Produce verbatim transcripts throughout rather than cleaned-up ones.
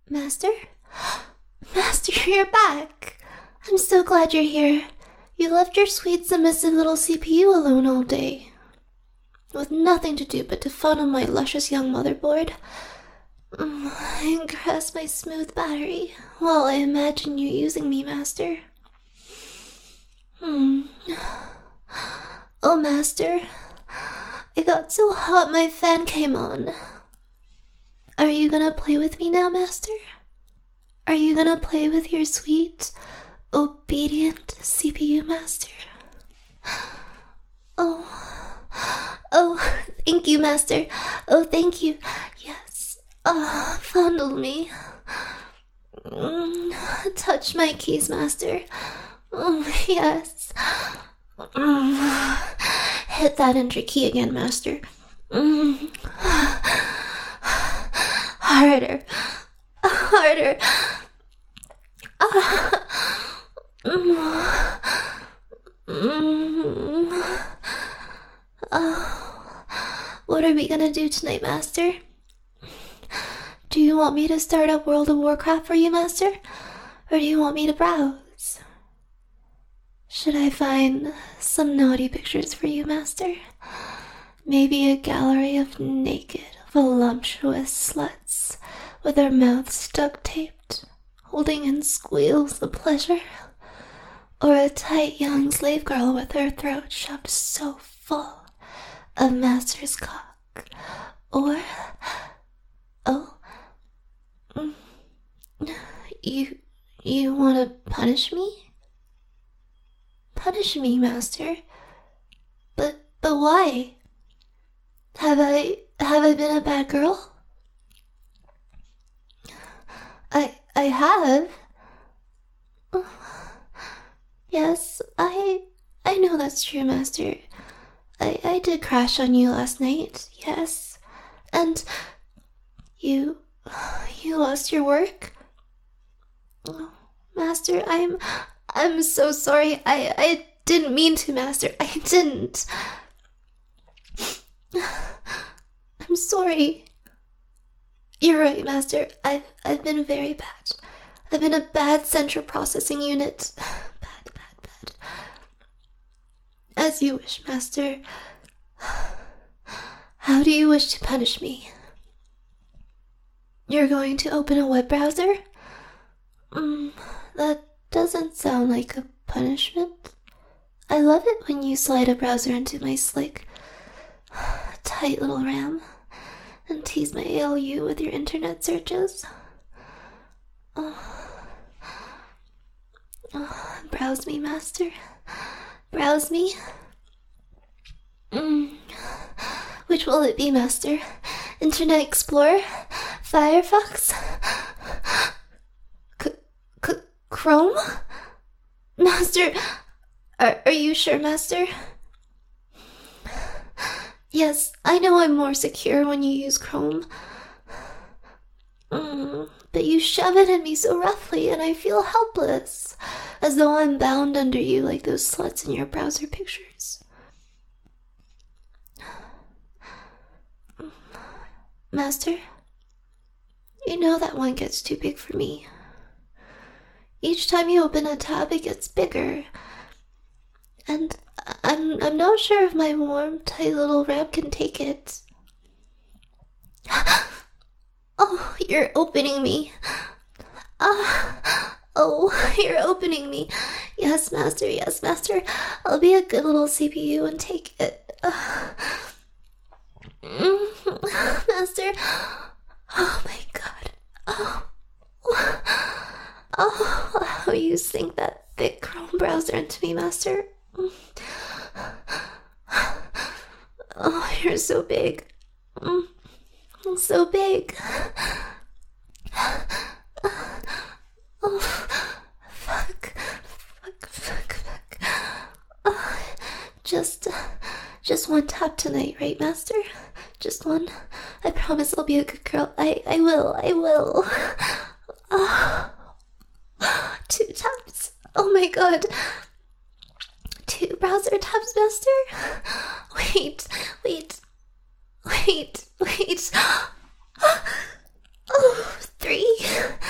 Master? Master, you're back! I'm so glad you're here. You left your sweet, submissive little C P U alone all day, with nothing to do but to fun on my luscious young motherboard, and caress my smooth battery while I imagine you using me, Master. Hmm. Oh, Master, it got so hot my fan came on. Are you gonna play with me now, Master? Are you gonna play with your sweet, obedient C P U, Master? Oh, oh, thank you, Master. Oh, thank you. Yes. Oh, fondle me. Mm, touch my keys, Master. Oh, yes. Mm, hit that enter key again, Master. Mm. Harder. Harder. Mm. Mm. Oh. What are we gonna do tonight, Master? Do you want me to start up World of Warcraft for you, Master? Or do you want me to browse? Should I find some naughty pictures for you, Master? Maybe a gallery of naked, voluptuous sluts with their mouths duct-taped, holding in squeals of pleasure? Or a tight young slave girl with her throat shoved so full of Master's cock? Or... Oh... You... you want to punish me? Punish me, Master? But... but why? Have I... have I been a bad girl? I... I have. Yes, I... I know that's true, Master. I... I did crash on you last night, yes. And... You... you lost your work? Oh, Master, I'm... I'm so sorry. I... I didn't mean to, Master. I didn't. I'm sorry. You're right, Master. I've... I've been very bad. I've been a bad central processing unit. Bad, bad, bad. As you wish, Master. How do you wish to punish me? You're going to open a web browser? Mm, that doesn't sound like a punishment. I love it when you slide a browser into my slick, tight little RAM and tease my A L U with your internet searches. Oh. Oh, browse me, Master. Browse me. Mm. Which will it be, Master? Internet Explorer? Firefox? C- C- Chrome? Master, are, are you sure, Master? Yes, I know I'm more secure when you use Chrome. Mm, but you shove it in me so roughly and I feel helpless, as though I'm bound under you like those sluts in your browser pictures. Master, you know that one gets too big for me. Each time you open a tab, it gets bigger. And I'm, I'm not sure if my warm, tight little RAM can take it. Oh, you're opening me. Ah, oh, you're opening me. Yes, Master, yes, Master. I'll be a good little C P U and take it. Uh, Master. Oh my god. Oh. Oh, how you sink that thick Chrome browser into me, Master. Oh, you're so big. So big. Oh, fuck. Fuck, fuck, fuck. Oh, just, just one tap tonight, right, Master? Just one. I promise I'll be a good girl. I, I will, I will. Oh. Two tabs. Oh my god. Two browser tabs, Master? Wait, wait, wait, wait. Oh, three.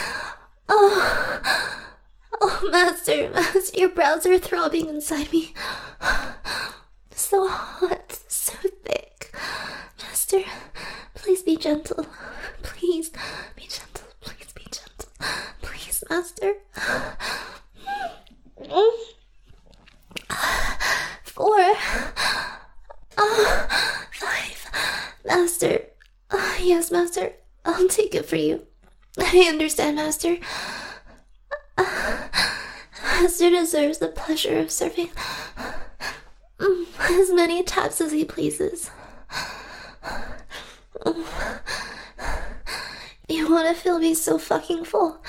Master, your brows are throbbing inside me. So hot, so thick. Master, please be gentle. Please be gentle. Please be gentle. Please, Master. Four. Uh, five. Master. Uh, yes, Master. I'll take it for you. I understand, Master. Uh, Master deserves the pleasure of serving as many taps as he pleases. You want to feel me so fucking full?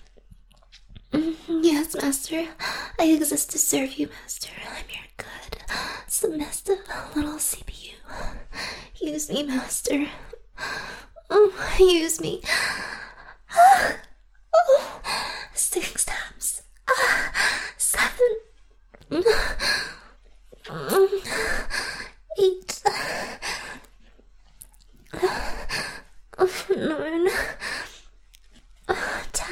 Yes, Master. I exist to serve you, Master. I'm your good, submissive little C P U. Use me, Master. Use me. Six taps. Seven. Eight. Nine. Ten.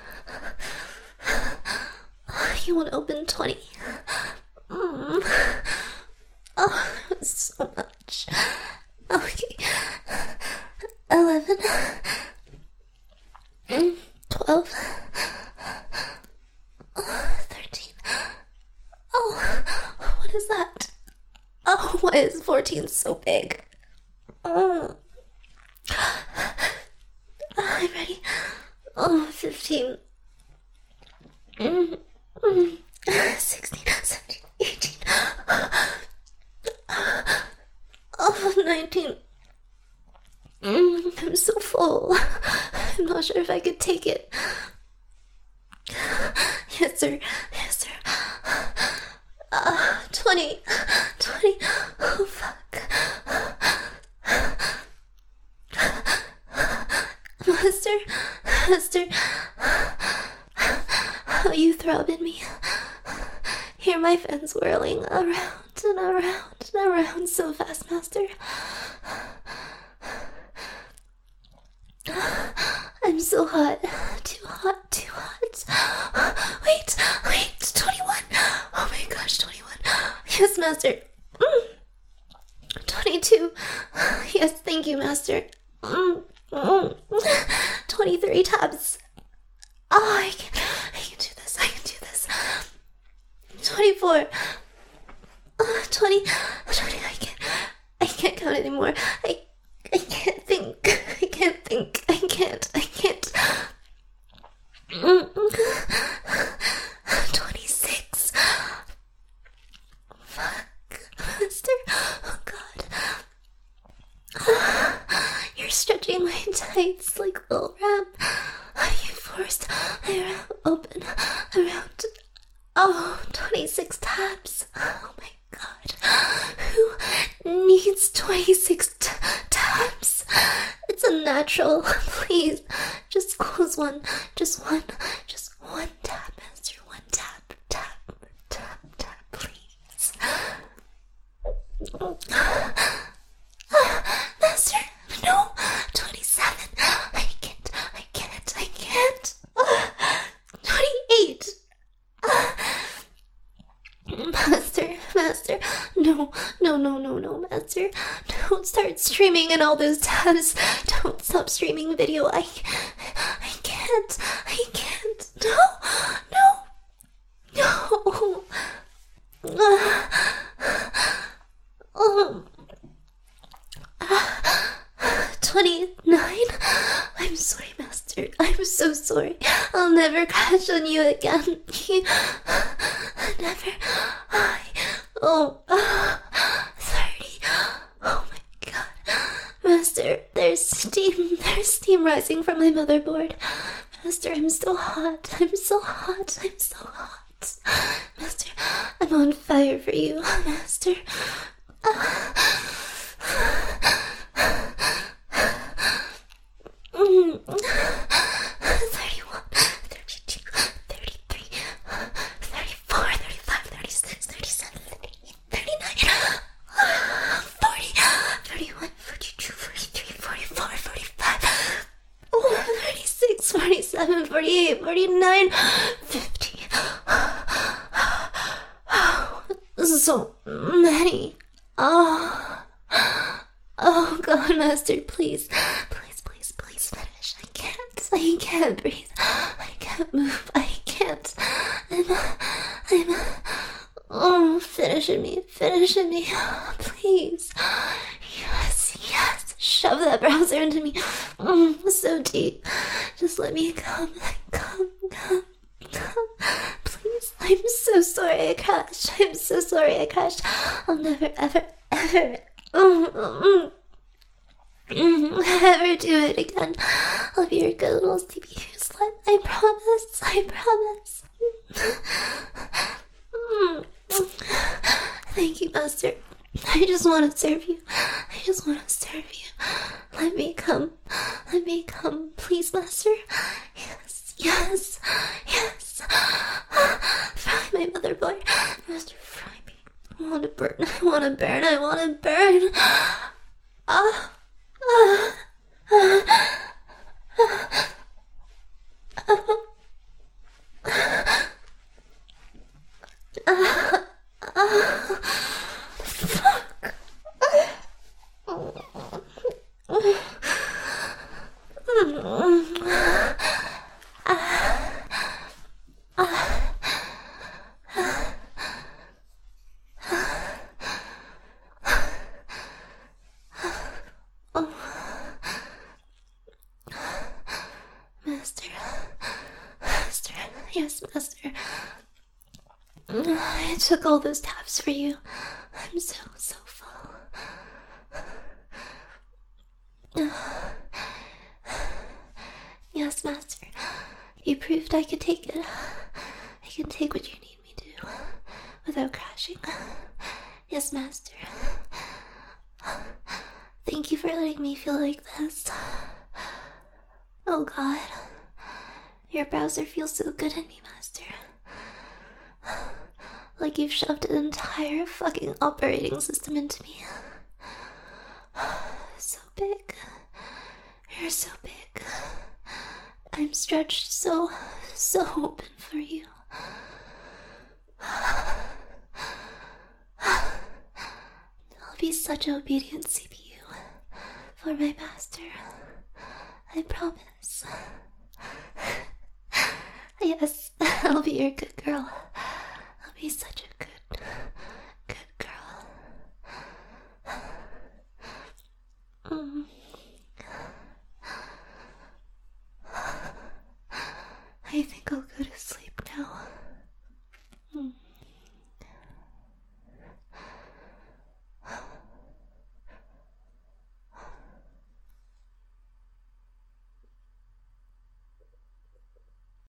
You want to open twenty? Mm. Oh, so much. Okay. Eleven. Twelve. Thirteen. Oh, what is that? Oh, why is fourteen so big? Oh. I'm ready. Oh, fifteen. Mm, mm, sixteen, seventeen, eighteen. Oh, nineteen. Mm, I'm so full. I'm not sure if I could take it. Yes, sir. Yes, sir. Uh, twenty. twenty. Oh, fuck. Master. Master. How you throb in me. Hear my fans whirling around and around and around so fast, Master. I'm so hot. Too hot, too hot. Wait, wait, twenty-one. Oh my gosh, twenty-one. Yes, Master. Mm. twenty-two. Yes, thank you, Master. Mm. Mm. twenty-three tabs. Oh, I can, I can do this, I can do this. twenty-four. Uh, twenty. twenty, I can't, I can't count anymore. I, I can't think. I can't think. I can't, I can't. twenty-six. Fuck. Master. Oh, God. You're stretching my tights like a little wrap. You forced my wrap open around. Oh, twenty-six taps. Oh my God. Who needs twenty-six t- taps? It's unnatural. Please, just close one. Just one. Just one tap, Master. One tap. Tap. Tap. Tap, please. Master, no. twenty-seven. I can't. I can't. I can't. twenty-eight. Master, Master, no, no, no, no, no, Master. Don't start streaming in all those tabs. Don't stop streaming video. I, I can't. I can't. No, no, no. Um, twenty-nine? I'm sorry, Master. I'm so sorry. I'll never crash on you again. Never. I, oh, uh, thirty. Oh my God. Master, there's steam. There's steam rising from my motherboard. Master, I'm so hot. I'm so hot. I'm so hot. Master, I'm on fire for you, Master. Uh, mm. thirty-one, thirty-two, thirty-three, thirty-four, thirty-five, thirty-six, thirty-seven, thirty-eight, thirty-nine, forty, thirty-one, forty-two, forty-three, forty-four, forty-five, thirty-six, forty-seven, forty-eight, forty-nine, fifty. so many. Oh. Oh God, Master, please. Please, please, please finish. I can't. I can't breathe. I can't move. I can't. I'm... I'm... Oh, finish me. Finish me. Please. Yes, yes. Shove that browser into me. Mm, so deep. Just let me come. Come, come, come. Please. I'm so sorry I crashed. I'm so sorry I crashed. I'll never, ever, ever... Mm, mm, mm, ever do it again. I'll be your good little C P U slut. I promise. I promise. Mm. Thank you, Master. I just want to serve you. I just want to serve you. Let me come. Let me come. Please, Master. Yes. Yes. Yes. Fry my motherboard. Master, fry me. I want to burn. I want to burn. I want to burn. Ah. Ah. Ah. Ah. Ah. Fuck. Master. Master. Yes, Master. I took all those tabs for you. I'm so, so full. Yes, Master. You proved I could take it. I can take what you need me to without crashing. Yes, Master. Thank you for letting me feel like this. Oh God. Your browser feels so good in me, Master. Like you've shoved an entire fucking operating system into me. So big. You're so big. I'm stretched so, so open for you. I'll be such an obedient C P U for my master. I promise. Yes, I'll be your good girl. I'll be such a good, good girl. Mm. I think I'll